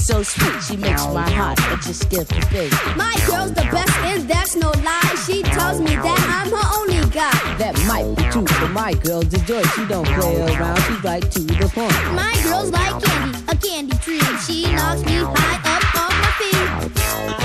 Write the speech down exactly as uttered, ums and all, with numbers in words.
so sweet, she makes my heart just skip a beat. My girl's the best and that's no lie. She tells me that I'm her only guy. That might be true, but my girl's a joy. She don't play around, she's right to the point. My girl's like candy, a candy tree. She knocks me high up on my feet.